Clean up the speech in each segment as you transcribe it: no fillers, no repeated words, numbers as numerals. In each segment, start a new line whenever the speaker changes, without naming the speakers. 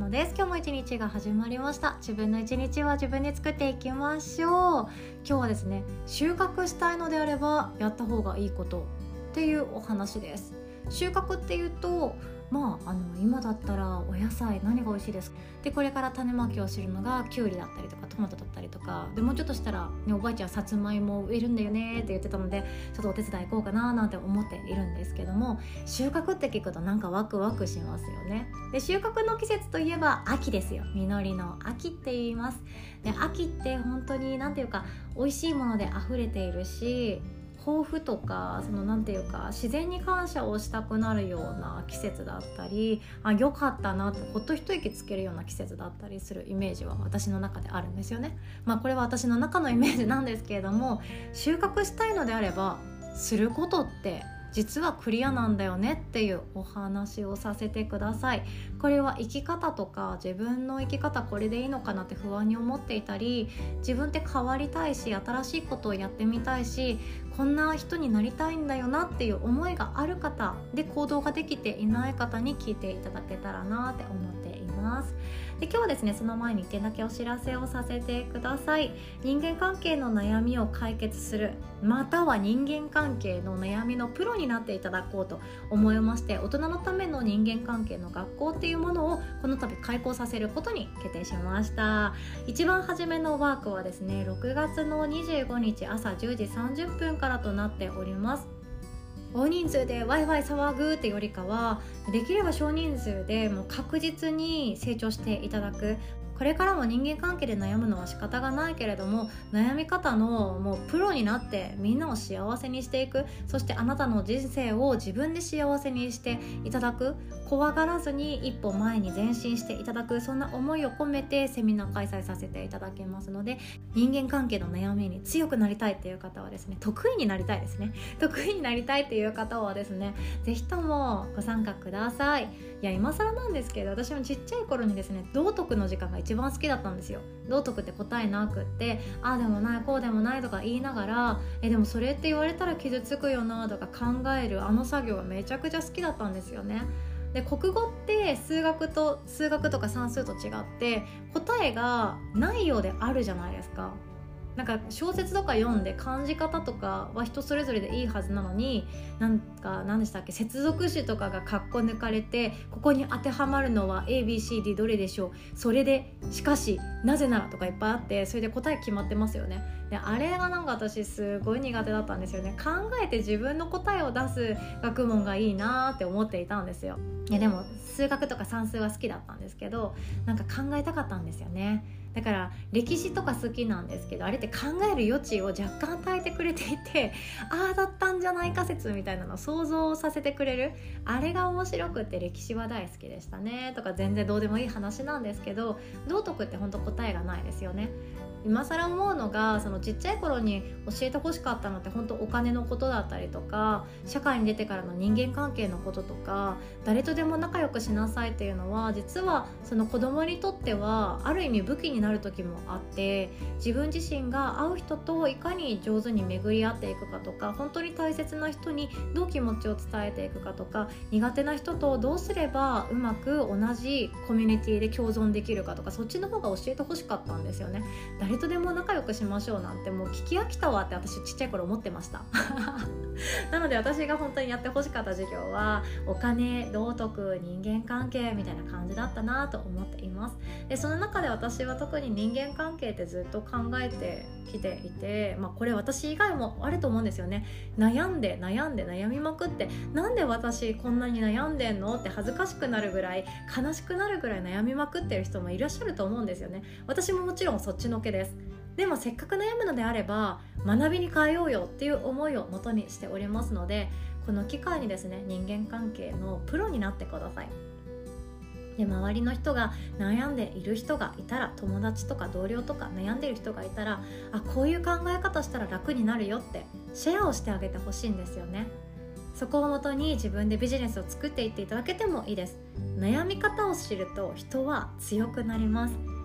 です。今日も一日が始まりました。自分の一日は自分で作っていきましょう。今日はですね、収穫したいのであればやった方がいいことっていうお話です。収穫っていうと今だったらお野菜何が美味しいですかで、これから種まきをするのがキュウリだったりとかトマトだったりとかで、もうちょっとしたら、おばあちゃんさつまいも植えるんだよねって言ってたので、ちょっとお手伝い行こうかななんて思っているんですけども、収穫って聞くとなんかワクワクしますよね。で、収穫の季節といえば秋ですよ。実りの秋って言います。で、秋って本当に美味しいもので溢れているし、抱負とか自然に感謝をしたくなるような季節だったり、良かったなってほっと一息つけるような季節だったりするイメージは私の中であるんですよね。これは私の中のイメージなんですけれども、収穫したいのであればすることって実はクリアなんだよねっていうお話をさせてください。これは生き方とか自分の生き方これでいいのかなって不安に思っていたり、自分って変わりたいし新しいことをやってみたいし、こんな人になりたいんだよなっていう思いがある方で、行動ができていない方に聞いていただけたらなって思っています。で、今日はですね、その前に1点だけお知らせをさせてください。人間関係の悩みを解決する、または人間関係の悩みのプロになっていただこうと思いまして、大人のための人間関係の学校っていうものをこの度開講させることに決定しました。一番初めのワークはですね、6月の25日朝10時30分からとなっております。大人数でワイワイ騒ぐってよりかは、できれば少人数でもう確実に成長していただく。これからも人間関係で悩むのは仕方がないけれども、悩み方のもうプロになってみんなを幸せにしていく。そしてあなたの人生を自分で幸せにしていただく。怖がらずに一歩前に前進していただく、そんな思いを込めてセミナー開催させていただきますので、人間関係の悩みに強くなりたいっていう方はですね、得意になりたいっていう方はですね、ぜひともご参加ください。いや、今更なんですけど、私もちっちゃい頃にですね、道徳の時間が一番好きだったんですよ。道徳って答えなくって、ああでもないこうでもないとか言いながら、でもそれって言われたら傷つくよなとか考えるあの作業がめちゃくちゃ好きだったんですよね。で、国語って数学とか算数と違って答えがないようであるじゃないですか。小説とか読んで感じ方とかは人それぞれでいいはずなのに、何でしたっけ、接続詞とかがカッコ抜かれて、ここに当てはまるのは ABCD どれでしょう、それでしかしなぜならとかいっぱいあって、それで答え決まってますよね。で、あれが私すごい苦手だったんですよね。考えて自分の答えを出す学問がいいなって思っていたんですよ。いや、でも数学とか算数は好きだったんですけど、考えたかったんですよね。だから歴史とか好きなんですけど、あれって考える余地を若干与えてくれていて、ああだったんじゃないか説みたいなのを想像させてくれる、あれが面白くて歴史は大好きでしたね。とか全然どうでもいい話なんですけど、道徳って本当答えがないですよね。今更思うのが、そのちっちゃい頃に教えてほしかったのって本当お金のことだったりとか、社会に出てからの人間関係のこととか、誰とでも仲良くしなさいっていうのは、実はその子供にとってはある意味武器になる時もあって、自分自身が会う人といかに上手に巡り合っていくかとか、本当に大切な人にどう気持ちを伝えていくかとか、苦手な人とどうすればうまく同じコミュニティで共存できるかとか、そっちの方が教えてほしかったんですよね。誰とでも仲良くしましょうなんてもう聞き飽きたわって私ちっちゃい頃思ってましたなので私が本当にやってほしかった授業はお金、道徳、人間関係みたいな感じだったなと思っています。で、その中で私は特に人間関係ってずっと考えてきていて、これ私以外もあると思うんですよね。悩みまくって、なんで私こんなに悩んでんのって恥ずかしくなるぐらい、悲しくなるぐらい悩みまくってる人もいらっしゃると思うんですよね。私ももちろんそっちのけです。でもせっかく悩むのであれば学びに変えようよっていう思いを元にしておりますので、この機会にですね、人間関係のプロになってください。で、周りの人が悩んでいる人がいたら、友達とか同僚とか悩んでいる人がいたら、こういう考え方したら楽になるよってシェアをしてあげてほしいんですよね。そこをもとに自分でビジネスを作っていっていただけてもいいです。悩み方を知ると人は強くなります。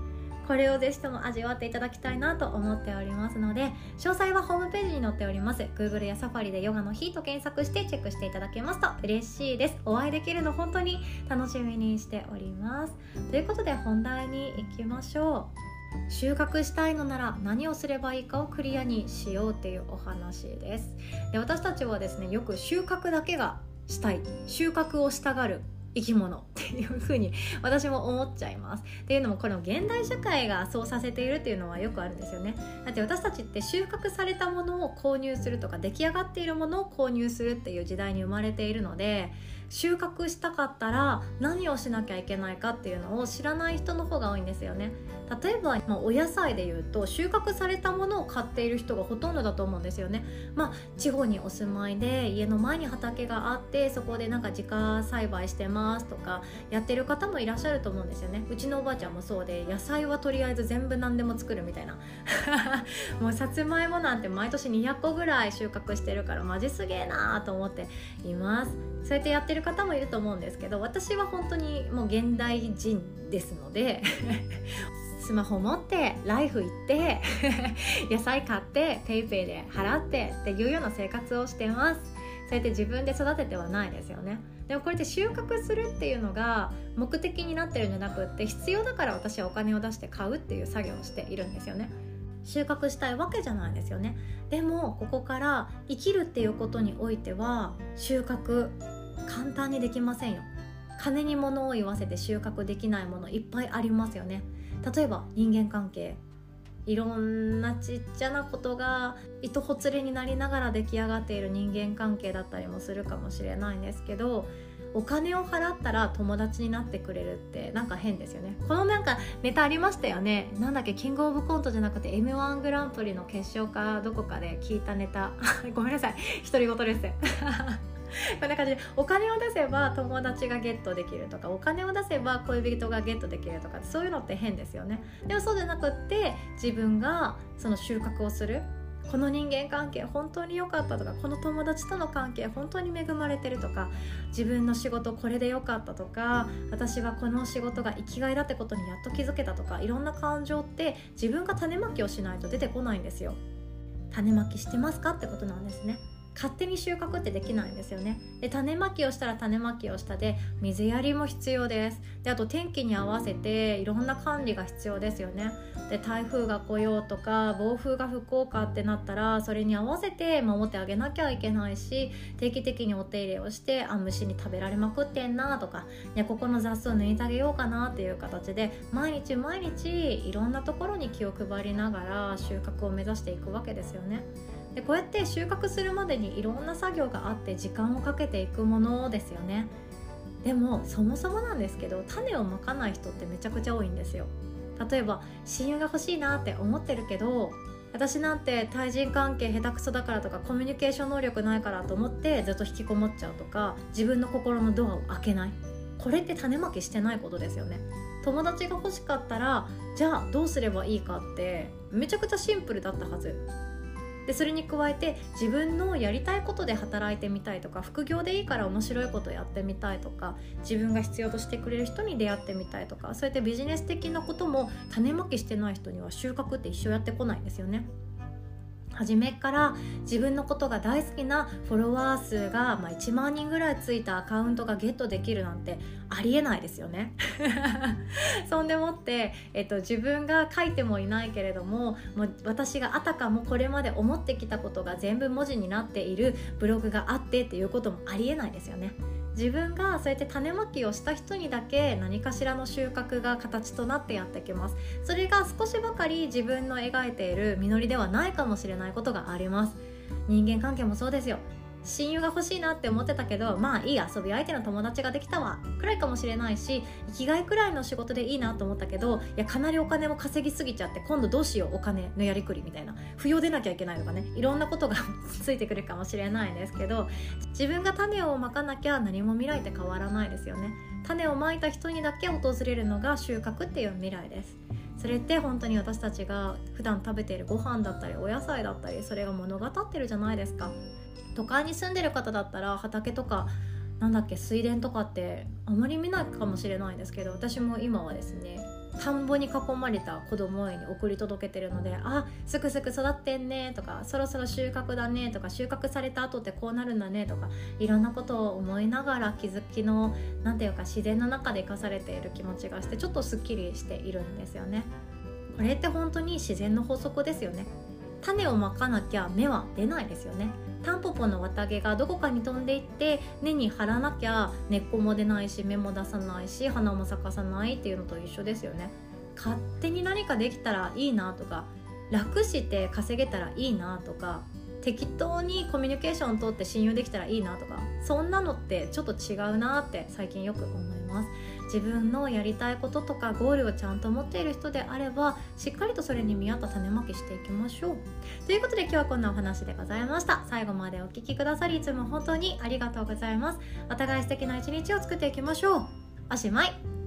これをぜひとも味わっていただきたいなと思っておりますので、詳細はホームページに載っております。 Google や Safari でヨガの日と検索してチェックしていただけますと嬉しいです。お会いできるの本当に楽しみにしております。ということで本題に行きましょう。収穫したいのなら何をすればいいかをクリアにしようっていうお話です。で、私たちはですね、よく収穫だけがしたい、収穫をしたがる生き物っていう風に私も思っちゃいます。っていうのも、この現代社会がそうさせているっていうのはよくあるんですよね。だって私たちって収穫されたものを購入するとか、出来上がっているものを購入するっていう時代に生まれているので、収穫したかったら何をしなきゃいけないかっていうのを知らない人の方が多いんですよね。例えば、お野菜でいうと収穫されたものを買っている人がほとんどだと思うんですよね。地方にお住まいで家の前に畑があって、そこでなんか自家栽培してますとかやってる方もいらっしゃると思うんですよね。うちのおばあちゃんもそうで、野菜はとりあえず全部何でも作るみたいなもうさつまいもなんて毎年200個ぐらい収穫してるからマジすげえなと思っています。そうやってやってる方もいると思うんですけど、私は本当にもう現代人ですのでスマホ持ってライフ行って野菜買ってペイペイで払ってっていうような生活をしてます。そうやって自分で育ててはないですよね。でもこれって収穫するっていうのが目的になってるんじゃなくって、必要だから私はお金を出して買うっていう作業をしているんですよね。収穫したいわけじゃないですよね。でもここから生きるっていうことにおいては収穫簡単にできませんよ。金に物を言わせて収穫できないものいっぱいありますよね。例えば人間関係、いろんなちっちゃなことが糸ほつれになりながら出来上がっている人間関係だったりもするかもしれないんですけど、お金を払ったら友達になってくれるってなんか変ですよね。このなんかネタありましたよね。なんだっけ、キングオブコントじゃなくて M1 グランプリの決勝かどこかで聞いたネタごめんなさい、独り言ですこんな感じで、お金を出せば友達がゲットできるとか、お金を出せば恋人がゲットできるとか、そういうのって変ですよね。でもそうじゃなくって、自分がその収穫をする、この人間関係本当に良かったとか、この友達との関係本当に恵まれてるとか、自分の仕事これで良かったとか、私はこの仕事が生きがいだってことにやっと気づけたとか、いろんな感情って自分が種まきをしないと出てこないんですよ。種まきしてますかってことなんですね。勝手に収穫ってできないんですよね。で、種まきをしたら種まきをしたで水やりも必要です。で、あと天気に合わせていろんな管理が必要ですよね。で、台風が来ようとか暴風が吹こうかってなったら、それに合わせて守ってあげなきゃいけないし、定期的にお手入れをして、虫に食べられまくってんなとか、ここの雑草抜いてあげようかなっていう形で毎日毎日いろんなところに気を配りながら収穫を目指していくわけですよね。で、こうやって収穫するまでにいろんな作業があって時間をかけていくものですよね。でもそもそもなんですけど、種をまかない人ってめちゃくちゃ多いんですよ。例えば親友が欲しいなって思ってるけど、私なんて対人関係下手くそだからとか、コミュニケーション能力ないからと思ってずっと引きこもっちゃうとか、自分の心のドアを開けない。これって種まきしてないことですよね。友達が欲しかったら、じゃあどうすればいいかってめちゃくちゃシンプルだったはずで、それに加えて自分のやりたいことで働いてみたいとか、副業でいいから面白いことやってみたいとか、自分が必要としてくれる人に出会ってみたいとか、そうやってビジネス的なことも種まきしてない人には収穫って一生やってこないんですよね。初めから自分のことが大好きなフォロワー数が1万人ぐらいついたアカウントがゲットできるなんてありえないですよねそんでもって、自分が書いてもいないけれども、私があたかもこれまで思ってきたことが全部文字になっているブログがあってっていうこともありえないですよね。自分がそうやって種まきをした人にだけ何かしらの収穫が形となってやってきます。それが少しばかり自分の描いている実りではないかもしれないことがあります。人間関係もそうですよ。親友が欲しいなって思ってたけど、いい遊び相手の友達ができたわくらいかもしれないし、生きがいくらいの仕事でいいなと思ったけど、かなりお金も稼ぎすぎちゃって今度どうしよう、お金のやりくりみたいな、扶養出なきゃいけないとかね、いろんなことがついてくるかもしれないんですけど、自分が種をまかなきゃ何も未来って変わらないですよね。種をまいた人にだけ訪れるのが収穫っていう未来です。それって本当に私たちが普段食べているご飯だったりお野菜だったり、それが物語ってるじゃないですか。都会に住んでる方だったら畑とか水田とかってあまり見ないかもしれないんですけど、私も今はですね田んぼに囲まれた子供園に送り届けてるので、あ、すくすく育ってんねとか、そろそろ収穫だねとか、収穫された後ってこうなるんだねとか、いろんなことを思いながら気づきのなんていうか自然の中で生かされている気持ちがして、ちょっとすっきりしているんですよね。これって本当に自然の法則ですよね。種をまかなきゃ芽は出ないですよね。タンポポの綿毛がどこかに飛んでいって根に張らなきゃ根っこも出ないし、芽も出さないし、花も咲かさないっていうのと一緒ですよね。勝手に何かできたらいいなとか、楽して稼げたらいいなとか、適当にコミュニケーションを取って信用できたらいいなとか、そんなのってちょっと違うなって最近よく思います。自分のやりたいこととかゴールをちゃんと持っている人であれば、しっかりとそれに見合った種まきしていきましょう。ということで今日はこんなお話でございました。最後までお聞きくださりいつも本当にありがとうございます。お互い素敵な一日を作っていきましょう。おしまい。